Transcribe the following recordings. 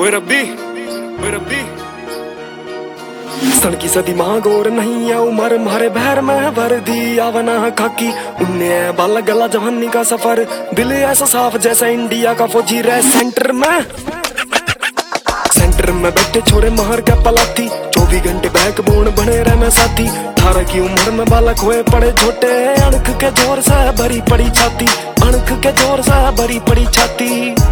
रब्बी सड़की सदी मां गोर नहीं है उमर मारे बहर में भर दी आवना खाकी उन्ने बाला गला जवानी का सफर दिल ऐसा साफ जैसा इंडिया का फौजी रह सेंटर में बैठे छोरे महर का पलाती 24 घंटे बैकबोन बने रहना साथी 18 की उम्र में बालक हुए पड़े छोटे अणख के जोर से भरी पड़ी छाती अणख के जोर से भरी पड़ी छाती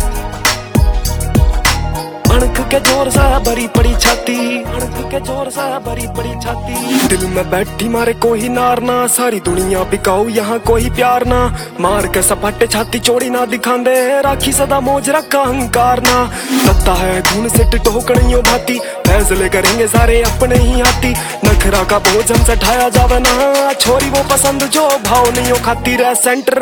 अणख के जोर से भरी पड़ी छाती अणख के जोर से भरी पड़ी छाती दिल में बैठी मारे कोई नार ना सारी दुनिया बिकाऊ यहाँ कोई प्यार ना मार के सपाटे छाती चोड़ी ना दिखांदे राखी सदा मौज रखा अहंकार ना लगता है खून से टोकड़ियों भाती फैसले करेंगे सारे अपने ही हाथी नखरा का बोझ हमसे ठाया जावे ना छोरी वो पसंद जो भाव नहीं हो खाती रह सेंटर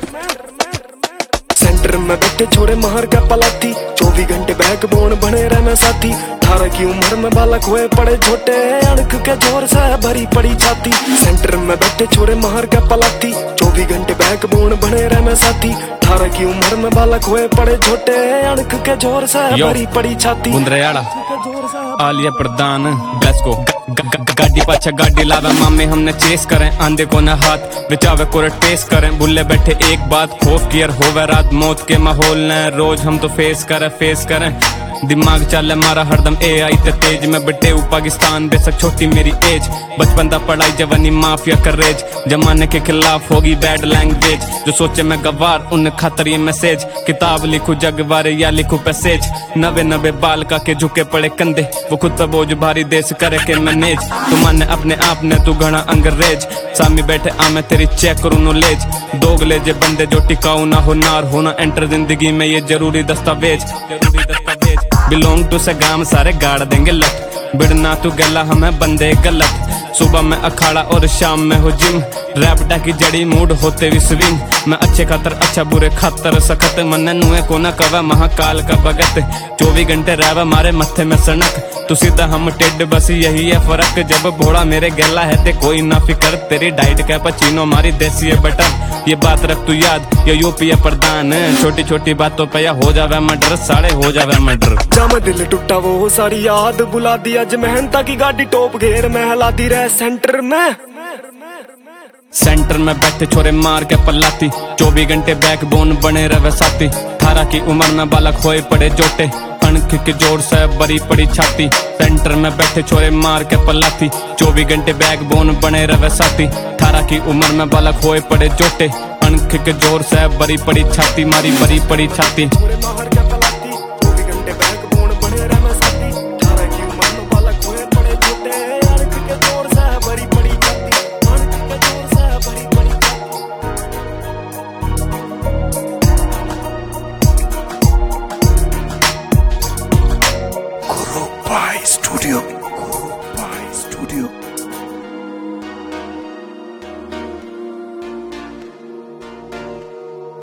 में बैठे छोरे महर का पलाती 24 घंटे बैकबोन बने रहना साथी 18 की उम्र में बालक हुए पड़े छोटे अणख के जोर से भरी पड़ी छाती सेंटर में बैठे छोरे महर का पलाती 24 घंटे बैकबोन बने रहना साथी 18 की उम्र में बालक हुए पड़े छोटे अणख के जोर से भरी पड़ी छाती आलिया प्रधान ब्लेस्को गाड़ी पाछा गाड़ी लावे मामे हमने चेस करें आंधे को न हाथ बिचावे को टेस्ट करें बुल्ले बैठे एक बात खौफ कियर होवे रात मौत के माहौल ने रोज हम तो फेस करें दिमाग चले मारा हरदम AI ते तेज में बिटे पाकिस्तान बेशक छोटी मेरी एज बचपन दा पढ़ाई जवानी माफिया करेज जमाने के खिलाफ होगी बैड लैंग्वेज जो सोचे मैं गवार उन खातर ये मैसेज किताब लिखूं जग बारे या लिखूं पैसेज नबे बाल का के झुके पड़े कंधे वो खुद पर बोझ भारी देश करे के मैनेज तू माने अपने आप ने तू घना अंग्रेज सामी बैठे आ मैं तेरी चेक करूं नॉलेज दोगले जे बंदे जो टिकाऊ ना हो नार होना एंटर जिंदगी में ये जरूरी दस्तावेज बिलोंग टू से गाम सारे गाड़ देंगे लट बिड़ना तू गला हमें बंदे गलत सुबह में अखाड़ा और शाम में हो जिम रैपटा की जड़ी मूड होते भी स्विंग मैं अच्छे खातर अच्छा बुरे खातर सखत मन नुए को न कवा महाकाल का भगत 24 घंटे रहवा मारे मत्थे में सनक तू सीधा हम टेड बस यही है फर्क जब घोड़ा मेरे गला है ते कोई ना फिकर तेरी डाइट कैपुचिनो मारी देसी है बटर ये बात रख तू याद ये यूपी है प्रधान छोटी छोटी बातों पे या हो जावे मर्डर साड़े हो जावे मर्डर जब दिल टूटा वो सारी याद बुला दी अज मेहनता की गाड़ी टॉप घेर में हिला दी रह सेंटर में बैठे छोरे मार के पल्लाती 24 घंटे बैकबोन बने रहे साथी 18 की उम्र में बालक होए पड़े जोटे अणख के जोर से भरी पड़ी छाती सेंटर में बैठे छोरे मार के पल्लाती 24 घंटे बैकबोन बने रहे साथी 18 की उम्र में बालक होए पड़े जोटे अणख के जोर से भरी पड़ी छाती मारी भरी पड़ी छाती।